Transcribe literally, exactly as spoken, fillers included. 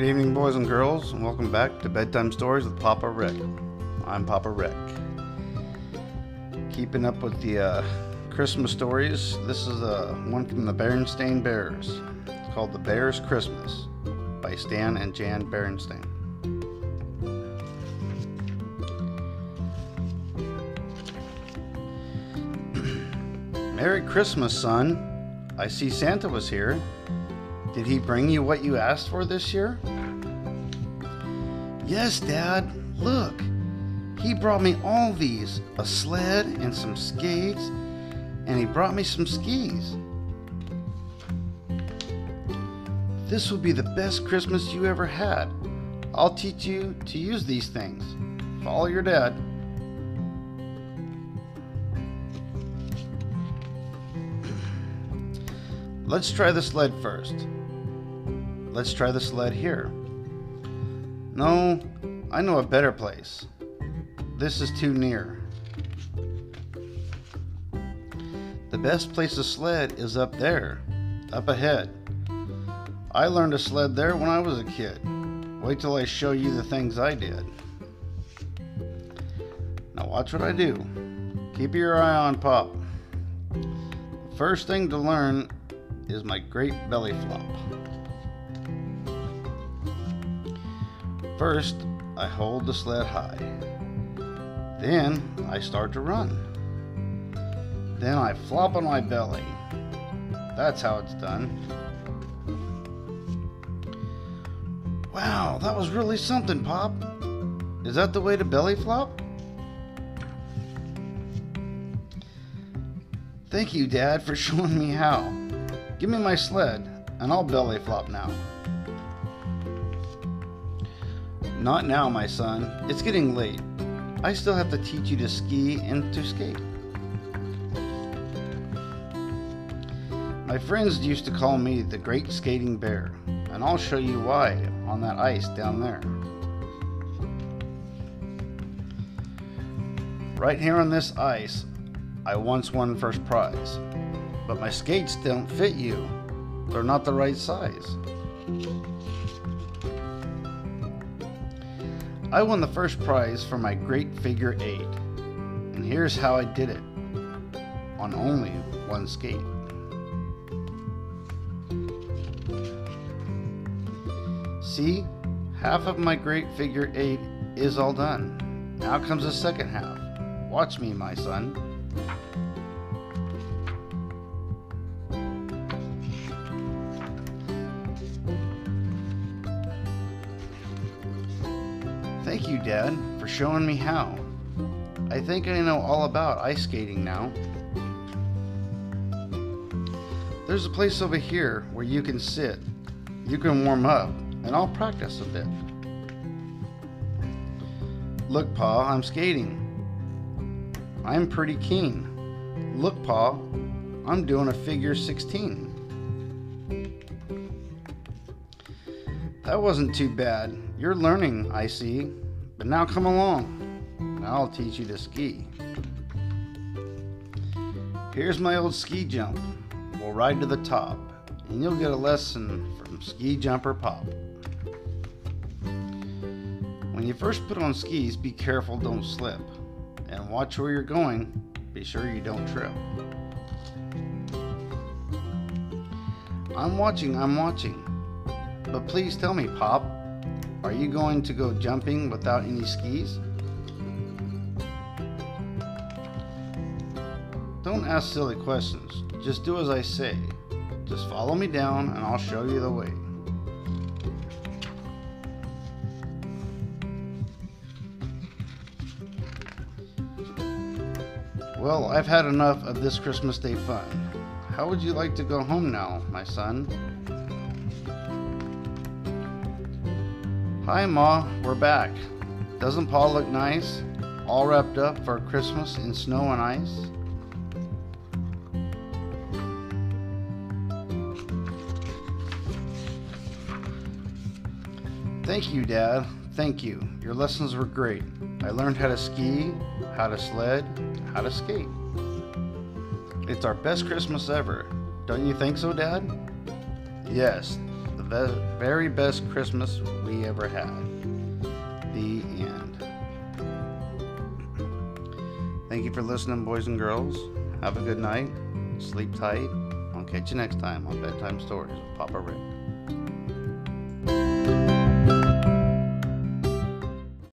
evening, boys and girls, and welcome back to Bedtime Stories with Papa Rick. I'm Papa Rick. Keeping up with the uh, Christmas stories, this is uh, one from the Berenstain Bears. It's called The Bears Christmas by Stan and Jan Berenstain. Merry Christmas, son. I see Santa was here. Did he bring you what you asked for this year? Yes, Dad. Look. He brought me all these. A sled and some skates. And he brought me some skis. This will be the best Christmas you ever had. I'll teach you to use these things. Follow your dad. Let's try the sled first. Let's try the sled here. No, I know a better place. This is too near. The best place to sled is up there, up ahead. I learned to sled there when I was a kid. Wait till I show you the things I did. Now watch what I do. Keep your eye on Pop. The first thing to learn is my great belly flop. First, I hold the sled high. Then I start to run. Then I flop on my belly. That's how it's done. Wow, that was really something, Pop. Is that the way to belly flop? Thank you, Dad, for showing me how. Give me my sled, and I'll belly flop now. Not now, my son. It's getting late. I still have to teach you to ski and to skate. My friends used to call me the Great Skating Bear, and I'll show you why on that ice down there. Right here on this ice, I once won first prize, but my skates don't fit you. They're not the right size. I won the first prize for my great figure eight, and here's how I did it, on only one skate. See, half of my great figure eight is all done. Now comes the second half. Watch me, my son. Thank you, Dad, for showing me how. I think I know all about ice skating now. There's a place over here where you can sit. You can warm up, and I'll practice a bit. Look, Pa, I'm skating. I'm pretty keen. Look, Pa, I'm doing a figure sixteen. That wasn't too bad. You're learning, I see. But now come along, and I'll teach you to ski. Here's my old ski jump. We'll ride to the top, and you'll get a lesson from Ski Jumper Pop. When you first put on skis, be careful, don't slip. And watch where you're going. Be sure you don't trip. I'm watching, I'm watching. But please tell me, Pop, are you going to go jumping without any skis? Don't ask silly questions. Just do as I say. Just follow me down and I'll show you the way. Well, I've had enough of this Christmas Day fun. How would you like to go home now, my son? Hi, Ma, we're back. Doesn't Pa look nice? All wrapped up for Christmas in snow and ice? Thank you, Dad. Thank you. Your lessons were great. I learned how to ski, how to sled, how to skate. It's our best Christmas ever. Don't you think so, Dad? Yes, the ve- very best Christmas we ever had. The end. Thank you for listening, boys and girls. Have a good night. Sleep tight. I'll catch you next time on Bedtime Stories with Papa Rick.